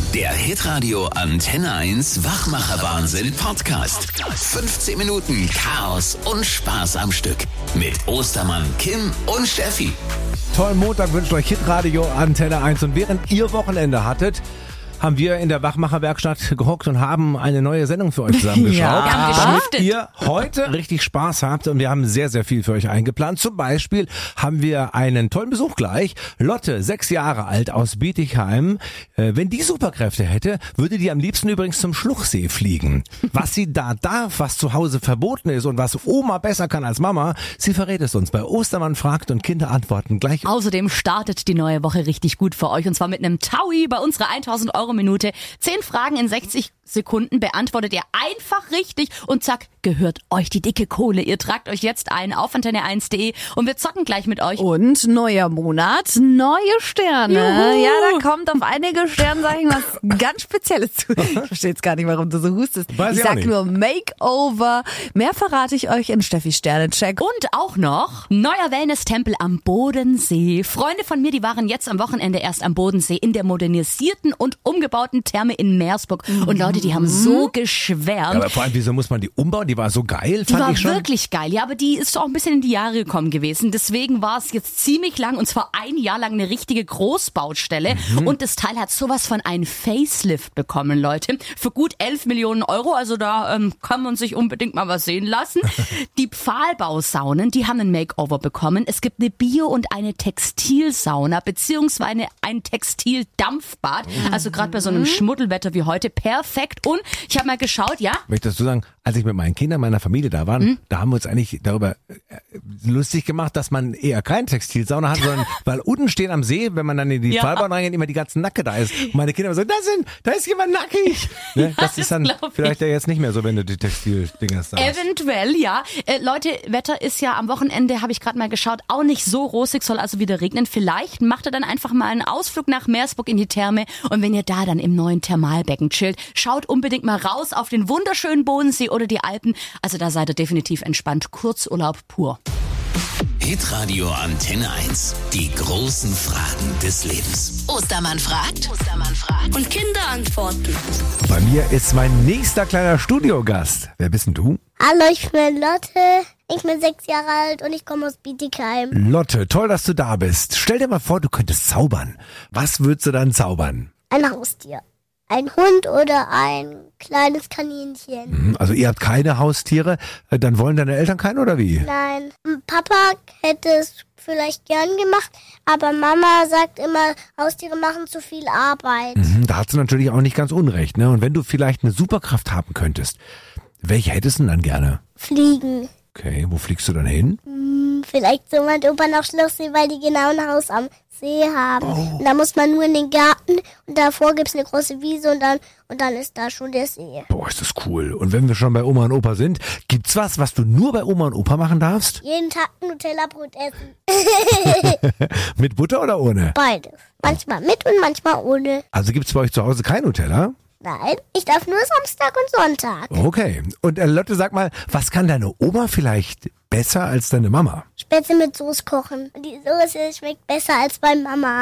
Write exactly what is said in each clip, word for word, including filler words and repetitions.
Der Hitradio Antenne eins Wachmacher-Wahnsinn Podcast. fünfzehn Minuten Chaos und Spaß am Stück. Mit Ostermann, Kim und Steffi. Tollen Montag wünscht euch Hitradio Antenne eins. Und während ihr Wochenende hattet, haben wir in der Wachmacherwerkstatt gehockt und haben eine neue Sendung für euch zusammengeschraubt. Ja, damit ihr heute richtig Spaß habt, und wir haben sehr, sehr viel für euch eingeplant. Zum Beispiel haben wir einen tollen Besuch gleich. Lotte, sechs Jahre alt, aus Bietigheim. Äh, wenn die Superkräfte hätte, würde die am liebsten übrigens zum Schluchsee fliegen. Was sie da darf, was zu Hause verboten ist und was Oma besser kann als Mama, sie verrät es uns bei Ostermann fragt und Kinder antworten gleich. Außerdem startet die neue Woche richtig gut für euch, und zwar mit einem Taui bei unserer tausend Euro Minute. Zehn Fragen in sechzig Sekunden beantwortet ihr einfach richtig und zack, gehört euch die dicke Kohle. Ihr tragt euch jetzt ein auf antenne eins punkt de und wir zocken gleich mit euch. Und neuer Monat, neue Sterne. Juhu. Ja, da kommt auf einige Sternzeichen was ganz Spezielles zu. Ich verstehe jetzt gar nicht, warum du so hustest. Weiß ich ich auch sag nicht. nur Makeover. Mehr verrate ich euch in Steffis Sternencheck. Und auch noch neuer Wellness-Tempel am Bodensee. Freunde von mir, die waren jetzt am Wochenende erst am Bodensee in der modernisierten und umgebauten Therme in Meersburg. Und Leute, die haben so geschwärmt. Ja, aber vor allem, wieso muss man die umbauen? Die war so geil, Die fand war ich schon. wirklich geil, ja, aber die ist auch ein bisschen in die Jahre gekommen gewesen. Deswegen war es jetzt ziemlich lang, und zwar ein Jahr lang eine richtige Großbaustelle. Mhm. Und das Teil hat sowas von einem Facelift bekommen, Leute. Für gut elf Millionen Euro, also da ähm, kann man sich unbedingt mal was sehen lassen. Die Pfahlbausaunen, die haben ein Makeover bekommen. Es gibt eine Bio- und eine Textilsauna, beziehungsweise ein Textildampfbad. Also gerade bei so einem Schmuddelwetter wie heute perfekt. Und ich habe mal geschaut, ja, Möchtest du sagen, als ich mit meinen Kindern, meiner Familie da war, Mhm. da haben wir uns eigentlich darüber äh, lustig gemacht, dass man eher keine Textilsauna hat, sondern weil unten stehen am See, wenn man dann in die Ja. Pfahlbahn reingeht, immer die ganzen Nacke da ist. Und meine Kinder so, da sind, da ist jemand nackig. Ne? Das das ist dann glaub ich. vielleicht ja jetzt nicht mehr so, wenn du die Textildinger da hast. eventuell, ja. Äh, Leute, Wetter ist ja am Wochenende, habe ich gerade mal geschaut, auch nicht so rosig, soll also wieder regnen. Vielleicht macht ihr dann einfach mal einen Ausflug nach Meersburg in die Therme, und wenn ihr da dann im neuen Thermalbecken chillt, schaut unbedingt mal raus auf den wunderschönen Bodensee oder die Alpen. Also da seid ihr definitiv entspannt. Kurzurlaub pur. Hitradio Antenne eins. Die großen Fragen des Lebens. Ostermann fragt. Ostermann fragt. Und Kinder antworten. Bei mir ist mein nächster kleiner Studiogast. Wer bist denn du? Hallo, ich bin Lotte. Ich bin sechs Jahre alt und ich komme aus Bietigheim. Lotte, toll, dass du da bist. Stell dir mal vor, du könntest zaubern. Was würdest du dann zaubern? Ein Haustier. Ein Hund oder ein kleines Kaninchen. Hm, Also ihr habt keine Haustiere, äh, dann wollen deine Eltern keinen oder wie? Nein, Papa hätte es vielleicht gern gemacht, aber Mama sagt immer, Haustiere machen zu viel Arbeit. Mhm, Da hat sie natürlich auch nicht ganz unrecht, ne? Und wenn du vielleicht eine Superkraft haben könntest, welche hättest du denn dann gerne? Fliegen. Okay, wo fliegst du dann hin? Hm, vielleicht so mein Opa nach Schlossee, weil die genau ein Haus am See haben. Oh. Und da muss man nur in den Garten und davor gibt's eine große Wiese und dann, und dann ist da schon der See. Boah, ist das cool. Und wenn wir schon bei Oma und Opa sind, gibt's was, was du nur bei Oma und Opa machen darfst? Jeden Tag ein Nutella-Brot essen. Mit Butter oder ohne? Beides. Manchmal mit und manchmal ohne. Also gibt's bei euch zu Hause kein Nutella? Nein, ich darf nur Samstag und Sonntag. Okay. Und äh, Lotte, sag mal, was kann deine Oma vielleicht besser als deine Mama? Spätzle mit Soße kochen. Und die Soße schmeckt besser als bei Mama.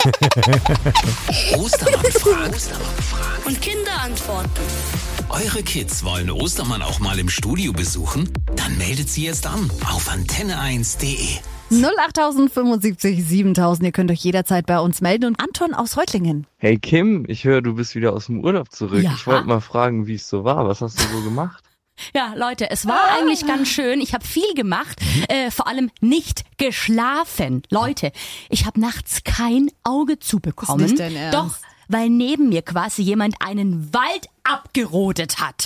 Ostermann fragt. Und Kinder antworten. Eure Kids wollen Ostermann auch mal im Studio besuchen? Dann meldet sie jetzt an auf antenne eins punkt de. null acht fünfundsiebzig siebentausend. Ihr könnt euch jederzeit bei uns melden. Und Anton aus Reutlingen. Hey Kim, ich höre, du bist wieder aus dem Urlaub zurück. Ja. Ich wollte mal fragen, wie es so war. Was hast du so gemacht? Ja, Leute, es war eigentlich ganz schön. Ich habe viel gemacht, äh, vor allem nicht geschlafen. Leute, ich habe nachts kein Auge zubekommen. Ist nicht dein Ernst? Doch, weil neben mir quasi jemand einen Wald abgerodet hat.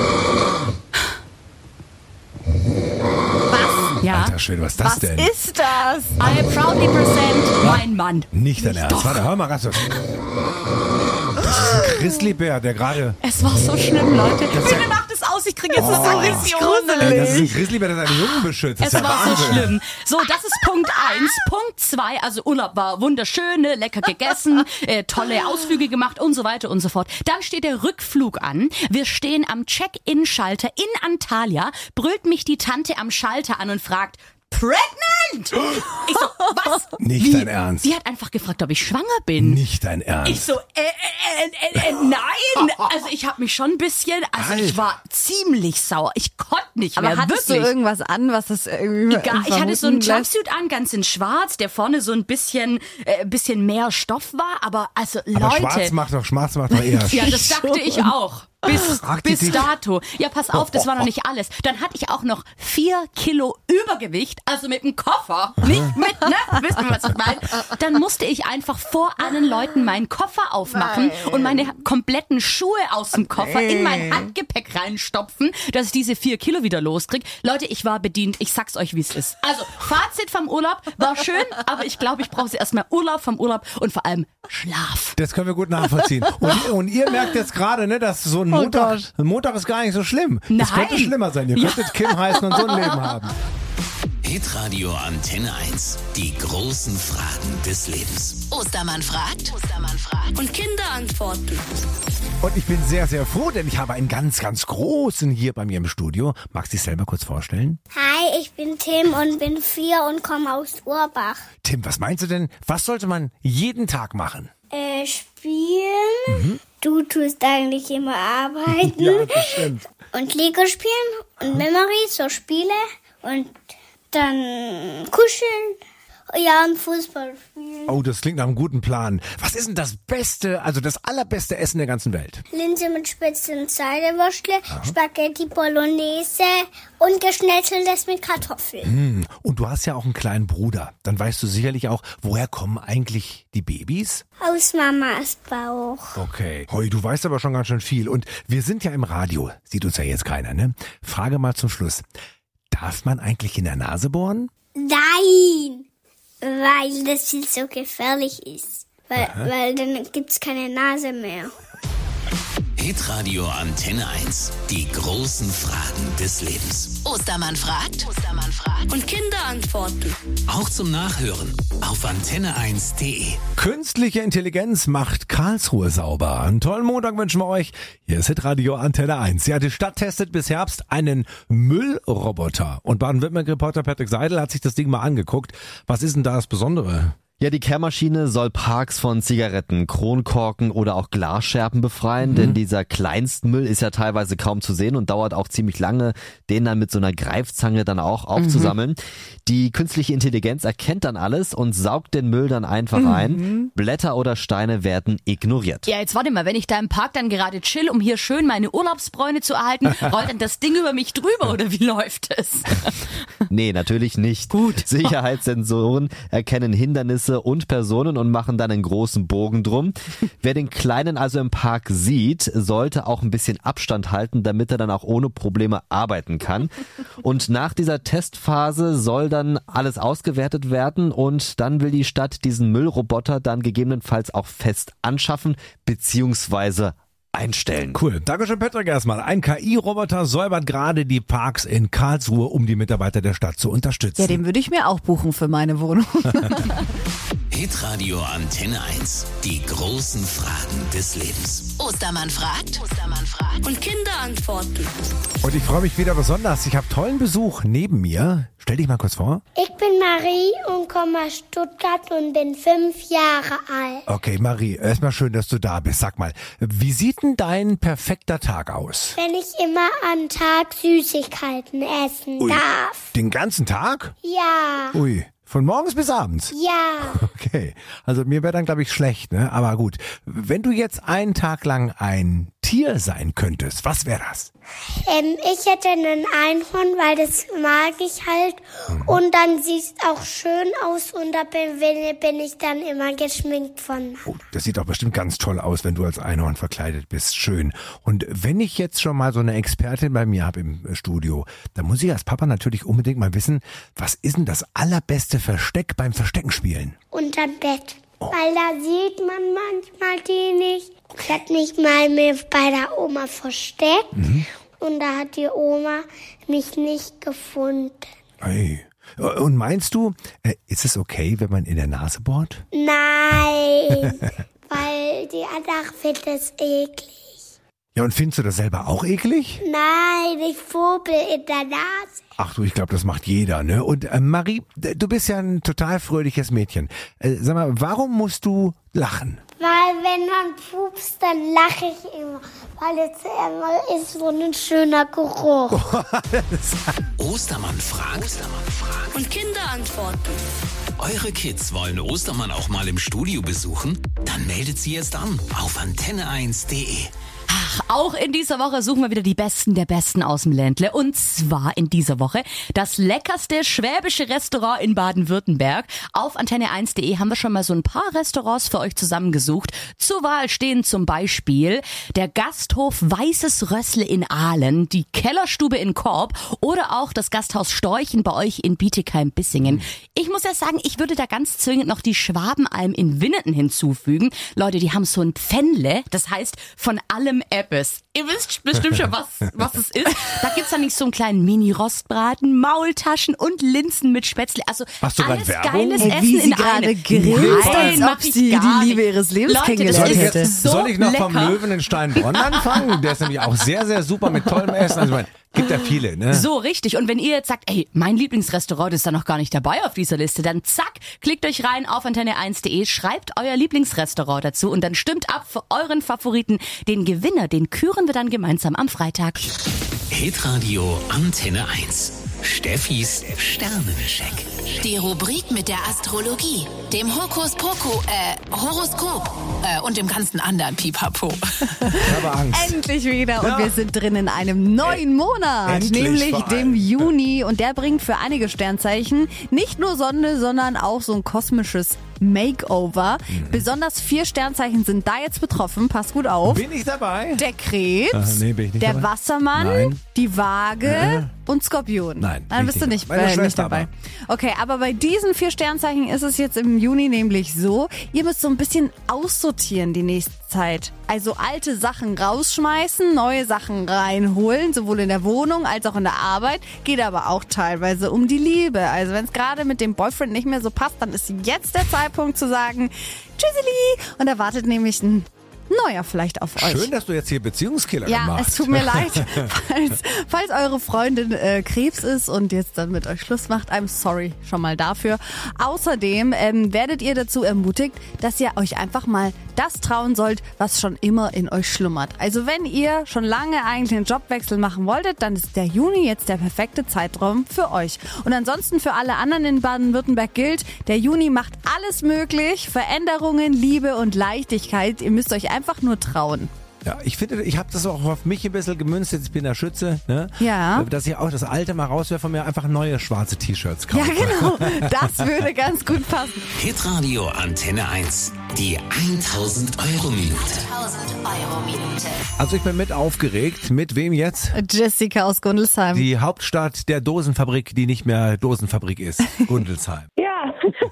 Was? Ja. Alter Schwede, was ist das Was denn? ist das? I proudly present mein Mann. Nicht dein Ernst. Warte, hör mal, Rasse. Das ist ein Grizzlybär, der gerade... Es war so schlimm, Leute. Das ist Bitte ja- macht es aus, ich kriege jetzt eine Oh, Aggression. Ey, das ist ein Grizzlybär, der seine Jungen beschützt. Das Es ist ja war so Wahnsinn. schlimm. So, das ist Punkt eins. Punkt zwei, also Urlaub war wunderschön, ne, lecker gegessen, äh, tolle Ausflüge gemacht und so weiter und so fort. Dann steht der Rückflug an. Wir stehen am Check-in-Schalter in Antalya, brüllt mich die Tante am Schalter an und fragt, pregnant! Ich so, was? Nicht dein Ernst. Die hat einfach gefragt, ob ich schwanger bin. Nicht dein Ernst. Ich so, äh, äh, äh, äh, nein. Also ich habe mich schon ein bisschen, also Alter. ich war ziemlich sauer. Ich konnte nicht Aber mehr, hattest wirklich. du irgendwas an, was das irgendwie Egal, ich hatte so einen vermuten lässt? Jumpsuit an, ganz in schwarz, der vorne so ein bisschen, äh, bisschen mehr Stoff war, aber also Aber Leute. schwarz macht doch, schwarz macht doch eher. Ja, das dachte ich auch. Bis, Fragt die bis dich? dato. Ja, pass auf, das war noch nicht alles. Dann hatte ich auch noch vier Kilo Übergewicht, also mit dem Koffer. Nicht mit, ne? Wisst ihr, was ich meine? Dann musste ich einfach vor allen Leuten meinen Koffer aufmachen Nein. und meine kompletten Schuhe aus dem Koffer in mein Handgepäck reinstopfen, dass ich diese vier Kilo wieder loskrieg. Leute, ich war bedient. Ich sag's euch, wie es ist. Also, Fazit vom Urlaub war schön, aber ich glaube, ich brauche erstmal Urlaub vom Urlaub und vor allem Schlaf. Das können wir gut nachvollziehen. Und, und ihr merkt jetzt gerade, ne, dass so ein Montag, Gott. ein Montag ist gar nicht so schlimm. Es Nein. könnte schlimmer sein. Ihr könntet Kim heißen und so ein Leben haben. Hitradio Antenne eins. Die großen Fragen des Lebens. Ostermann fragt. Ostermann fragt. Und Kinder antworten. Und ich bin sehr, sehr froh, denn ich habe einen ganz, ganz großen hier bei mir im Studio. Magst du dich selber kurz vorstellen? Hi, ich bin Tim und bin vier und komme aus Urbach. Tim, was meinst du denn? Was sollte man jeden Tag machen? Äh, spielen. Du tust eigentlich immer arbeiten. Ja, das stimmt. Und Lego spielen und Memory, so Spiele. Und dann kuscheln. Ja, und Fußball spielen. Oh, das klingt nach einem guten Plan. Was ist denn das beste, also das allerbeste Essen der ganzen Welt? Linse mit Spätzle und Seidewürstle, Spaghetti Bolognese und Geschnetzeltes mit Kartoffeln. Hm. Und du hast ja auch einen kleinen Bruder. Dann weißt du sicherlich auch, woher kommen eigentlich die Babys? Aus Mamas Bauch. Okay. Hoi, du weißt aber schon ganz schön viel. Und wir sind ja im Radio. Sieht uns ja jetzt keiner, ne? Frage mal zum Schluss. Darf man eigentlich in der Nase bohren? Nein, weil das viel so gefährlich ist. Weil, weil dann gibt's keine Nase mehr. Hitradio Antenne eins. Die großen Fragen des Lebens. Ostermann fragt. Ostermann fragt. Und Kinder antworten. Auch zum Nachhören auf antenne eins punkt de. Künstliche Intelligenz macht Karlsruhe sauber. Einen tollen Montag wünschen wir euch. Hier ist Hitradio Antenne eins. Ja, die Stadt testet bis Herbst einen Müllroboter. Und Baden-Württemberg-Reporter Patrick Seidel hat sich das Ding mal angeguckt. Was ist denn da das Besondere? Ja, die Kehrmaschine soll Parks von Zigaretten, Kronkorken oder auch Glasscherben befreien, mhm. denn dieser Kleinstmüll ist ja teilweise kaum zu sehen und dauert auch ziemlich lange, den dann mit so einer Greifzange dann auch aufzusammeln. Mhm. Die künstliche Intelligenz erkennt dann alles und saugt den Müll dann einfach mhm. ein. Blätter oder Steine werden ignoriert. Ja, jetzt warte mal, wenn ich da im Park dann gerade chill, um hier schön meine Urlaubsbräune zu erhalten, rollt dann das Ding über mich drüber oder wie läuft es? Nee, natürlich nicht. Gut. Sicherheitssensoren erkennen Hindernisse und Personen und machen dann einen großen Bogen drum. Wer den Kleinen also im Park sieht, sollte auch ein bisschen Abstand halten, damit er dann auch ohne Probleme arbeiten kann. Und nach dieser Testphase soll dann alles ausgewertet werden und dann will die Stadt diesen Müllroboter dann gegebenenfalls auch fest anschaffen bzw. einstellen. Cool. Dankeschön, Patrick, erstmal. Ein K I-Roboter säubert gerade die Parks in Karlsruhe, um die Mitarbeiter der Stadt zu unterstützen. Ja, den würde ich mir auch buchen für meine Wohnung. Hitradio Antenne eins. Die großen Fragen des Lebens. Ostermann fragt. Ostermann fragt. Und Kinder antworten. Und ich freue mich wieder besonders. Ich habe tollen Besuch neben mir. Stell dich mal kurz vor. Ich bin Marie und komme aus Stuttgart und bin fünf Jahre alt. Okay, Marie, erstmal schön, dass du da bist. Sag mal, wie sieht denn dein perfekter Tag aus? Wenn ich immer am Tag Süßigkeiten essen Ui. darf. Den ganzen Tag? Ja. Ui, von morgens bis abends? Ja. Okay, also mir wäre dann, glaube ich, schlecht, ne? Aber gut, wenn du jetzt einen Tag lang ein Tier sein könntest, was wäre das? Ähm, ich hätte einen Einhorn, weil das mag ich halt. Mhm. Und dann sieht es auch schön aus und da bin, bin ich dann immer geschminkt von. Oh, das sieht doch bestimmt ganz toll aus, wenn du als Einhorn verkleidet bist. Schön. Und wenn ich jetzt schon mal so eine Expertin bei mir habe im Studio, dann muss ich als Papa natürlich unbedingt mal wissen, was ist denn das allerbeste Versteck beim Versteckenspielen? Unterm Bett. Oh. Weil da sieht man manchmal die nicht. Ich hab nicht mal mehr bei der Oma versteckt. Mhm. Und da hat die Oma mich nicht gefunden. Hey. Und meinst du, ist es okay, wenn man in der Nase bohrt? Nein, weil die andere findet es eklig. Ja, und findest du das selber auch eklig? Nein, ich Vogel in der Nase. Ach du, ich glaube, das macht jeder, ne? Und äh, Marie, du bist ja ein total fröhliches Mädchen. Äh, sag mal, warum musst du lachen? Weil wenn man pupst, dann lache ich immer. Weil es immer ist so ein schöner Geruch. Ostermann fragt. Ostermann fragt. Und Kinder antworten. Eure Kids wollen Ostermann auch mal im Studio besuchen? Dann meldet sie jetzt an auf antenne eins punkt de. Ach, auch in dieser Woche suchen wir wieder die Besten der Besten aus dem Ländle. Und zwar in dieser Woche das leckerste schwäbische Restaurant in Baden-Württemberg. Auf antenne eins punkt de haben wir schon mal so ein paar Restaurants für euch zusammengesucht. Zur Wahl stehen zum Beispiel der Gasthof Weißes Rössle in Aalen, die Kellerstube in Korb oder auch das Gasthaus Storchen bei euch in Bietigheim-Bissingen. Ich muss ja sagen, ich würde da ganz zwingend noch die Schwabenalm in Winnerton hinzufügen. Leute, die haben so ein Pfännle, das heißt von allem Eppes. Ihr wisst bestimmt schon, was, was es ist. Da gibt's dann nicht so einen kleinen Mini-Rostbraten, Maultaschen und Linsen mit Spätzle. Also Hast du grad alles Werbung? geiles Ey, Essen wie sie in gerade einem. grillt, Nein, als mach ob ich sie gar die Liebe nicht. ihres Lebens Leute, das kennengelernt Soll ich, hätte. jetzt, so soll ich noch vom lecker. Löwen in Steinbronn anfangen? Der ist nämlich auch sehr, sehr super mit tollem Essen. Also ich meine, gibt ja viele, ne? So, richtig. Und wenn ihr jetzt sagt, ey, mein Lieblingsrestaurant ist da noch gar nicht dabei auf dieser Liste, dann zack, klickt euch rein auf antenne eins punkt de, schreibt euer Lieblingsrestaurant dazu und dann stimmt ab für euren Favoriten. Den Gewinner, den küren wir dann gemeinsam am Freitag. Hitradio Antenne eins. Steffis Sternencheck. Die Rubrik mit der Astrologie, dem Hokuspoku, äh, Horoskop äh, und dem ganzen anderen Pipapo. Ich habe Angst. Endlich wieder und Ja. wir sind drin in einem neuen Monat, Endlich nämlich vor dem allem. Juni und der bringt für einige Sternzeichen nicht nur Sonne, sondern auch so ein kosmisches Makeover. Mhm. Besonders vier Sternzeichen sind da jetzt betroffen, passt gut auf. Bin ich dabei? Der Krebs, Ah, nee, bin ich nicht der dabei. Wassermann, Nein. die Waage Äh. und Skorpion. Nein, Dann bin bist ich du nicht nicht, dabei. Meine äh, nicht Schwester dabei. aber. Okay, aber bei diesen vier Sternzeichen ist es jetzt im Juni nämlich so, ihr müsst so ein bisschen aussortieren die nächste Zeit. Also alte Sachen rausschmeißen, neue Sachen reinholen, sowohl in der Wohnung als auch in der Arbeit. Geht aber auch teilweise um die Liebe. Also wenn es gerade mit dem Boyfriend nicht mehr so passt, dann ist jetzt der Zeitpunkt zu sagen, tschüsseli. Und da wartet nämlich ein neuer vielleicht auf euch. Schön, dass du jetzt hier Beziehungskiller Ja, machst. es tut mir leid, falls, falls eure Freundin äh, Krebs ist und jetzt dann mit euch Schluss macht. I'm sorry schon mal dafür. Außerdem ähm, werdet ihr dazu ermutigt, dass ihr euch einfach mal das trauen sollt, was schon immer in euch schlummert. Also wenn ihr schon lange eigentlich einen Jobwechsel machen wolltet, dann ist der Juni jetzt der perfekte Zeitraum für euch. Und ansonsten für alle anderen in Baden-Württemberg gilt, der Juni macht alles möglich. Veränderungen, Liebe und Leichtigkeit. Ihr müsst euch einfach nur trauen. Ja, ich finde, ich habe das auch auf mich ein bisschen gemünzt, jetzt bin ich der Schütze, ne? Ja. Dass ich auch das alte mal rauswerfe und mir einfach neue schwarze T-Shirts kaufe. Ja, genau. Das würde ganz gut passen. Hitradio Antenne eins. Die tausend Euro Minute. tausend Euro Minute. Also ich bin mit aufgeregt. Mit wem jetzt? Jessica aus Gundelsheim. Die Hauptstadt der Dosenfabrik, die nicht mehr Dosenfabrik ist. Gundelsheim. Ja.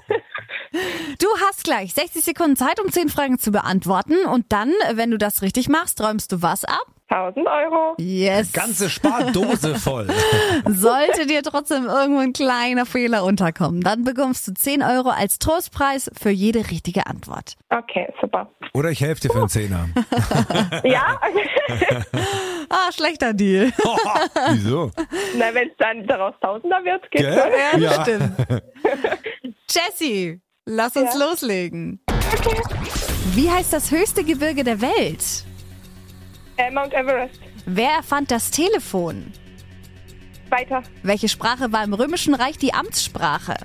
Du hast gleich sechzig Sekunden Zeit, um zehn Fragen zu beantworten. Und dann, wenn du das richtig machst, räumst du was ab? tausend Euro. Yes. Ganze Spardose voll. Sollte dir trotzdem irgendwo ein kleiner Fehler unterkommen, dann bekommst du zehn Euro als Trostpreis für jede richtige Antwort. Okay, super. Oder ich helfe dir für einen Zehner. Ja? Okay. Ah, schlechter Deal. Wieso? Na, wenn es dann daraus Tausender wird, geht's Gell? schon. Ja, das Ja. stimmt. Jessie, lass uns Ja. loslegen. Wie heißt das höchste Gebirge der Welt? Äh, Mount Everest. Wer erfand das Telefon? Weiter. Welche Sprache war im Römischen Reich die Amtssprache?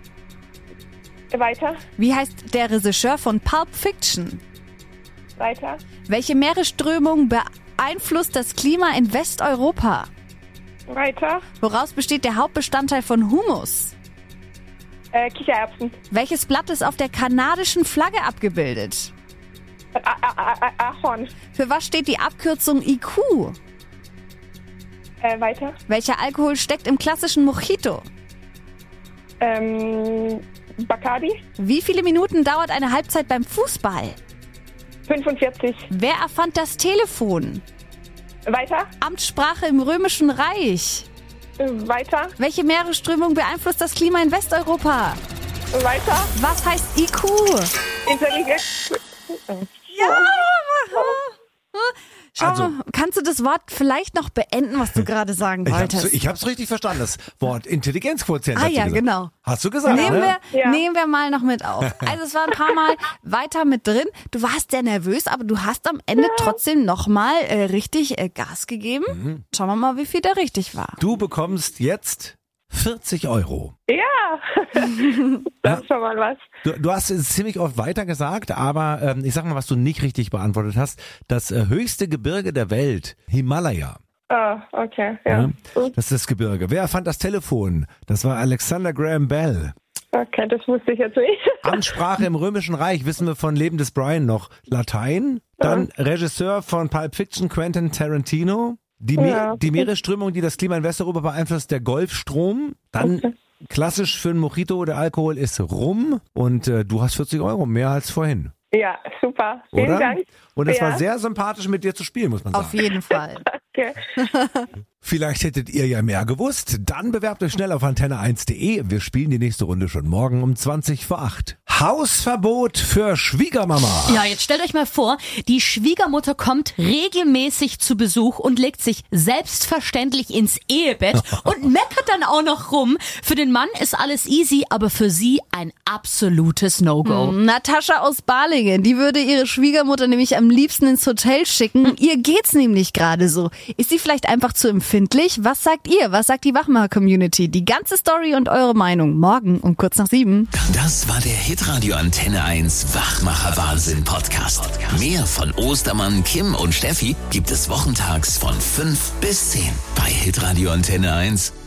Weiter. Wie heißt der Regisseur von Pulp Fiction? Weiter. Welche Meeresströmung beeinflusst das Klima in Westeuropa? Weiter. Woraus besteht der Hauptbestandteil von Humus? Äh, Kichererbsen. Welches Blatt ist auf der kanadischen Flagge abgebildet? Äh, A- A- A- Ahorn. Für was steht die Abkürzung I Q? Äh, weiter. Welcher Alkohol steckt im klassischen Mojito? Ähm, Bacardi. Wie viele Minuten dauert eine Halbzeit beim Fußball? fünfundvierzig. Wer erfand das Telefon? Weiter. Amtssprache im Römischen Reich. Äh, weiter. Welche Meeresströmung beeinflusst das Klima in Westeuropa? Weiter. Was heißt I Q? Intelligenz. Ja! Schau Also- mal, kannst du das Wort vielleicht noch beenden, was du gerade sagen Ich wolltest? hab's, ich hab's richtig verstanden, das Wort Intelligenzquotient. Ah hast du ja, gesagt. genau. Hast du gesagt, Nehmen, ne? wir, Ja. nehmen wir mal noch mit auf. Also es war ein paar Mal weiter mit drin. Du warst sehr nervös, aber du hast am Ende trotzdem nochmal äh, richtig äh, Gas gegeben. Mhm. Schauen wir mal, wie viel da richtig war. Du bekommst jetzt vierzig Euro. Ja, das ist schon mal was. Du, du hast es ziemlich oft weiter gesagt, aber ähm, ich sag mal, was du nicht richtig beantwortet hast. Das äh, höchste Gebirge der Welt, Himalaya. Ah, okay, ja. Ja, das ist das Gebirge. Wer erfand das Telefon? Das war Alexander Graham Bell. Okay, das wusste ich jetzt nicht. Amtssprache im Römischen Reich wissen wir von Leben des Brian noch. Latein. Dann Regisseur von Pulp Fiction, Quentin Tarantino. Die, Me Ja. die Meeresströmung, die das Klima in Westeuropa beeinflusst, der Golfstrom. Dann Okay. klassisch für einen Mojito oder Alkohol ist Rum. Und äh, du hast vierzig Euro, mehr als vorhin. Ja, super. Vielen Oder? Dank. Und es Ja. war sehr sympathisch, mit dir zu spielen, muss man sagen. Auf jeden Fall. Okay. Vielleicht hättet ihr ja mehr gewusst. Dann bewerbt euch schnell auf antenne eins punkt de. Wir spielen die nächste Runde schon morgen um zwanzig vor acht. Hausverbot für Schwiegermama. Ja, jetzt stellt euch mal vor, die Schwiegermutter kommt regelmäßig zu Besuch und legt sich selbstverständlich ins Ehebett und meckert dann auch noch rum. Für den Mann ist alles easy, aber für sie ein absolutes No-Go. Natascha aus Balingen, die würde ihre Schwiegermutter nämlich am liebsten ins Hotel schicken. Ihr geht's nämlich gerade so. Ist sie vielleicht einfach zu empfindlich? Was sagt ihr? Was sagt die Wachmacher-Community? Die ganze Story und eure Meinung morgen um kurz nach sieben. Das war der Hitradio Antenne eins Wachmacher Wahnsinn Podcast. Mehr von Ostermann, Kim und Steffi gibt es wochentags von fünf bis zehn bei Hitradio Antenne eins.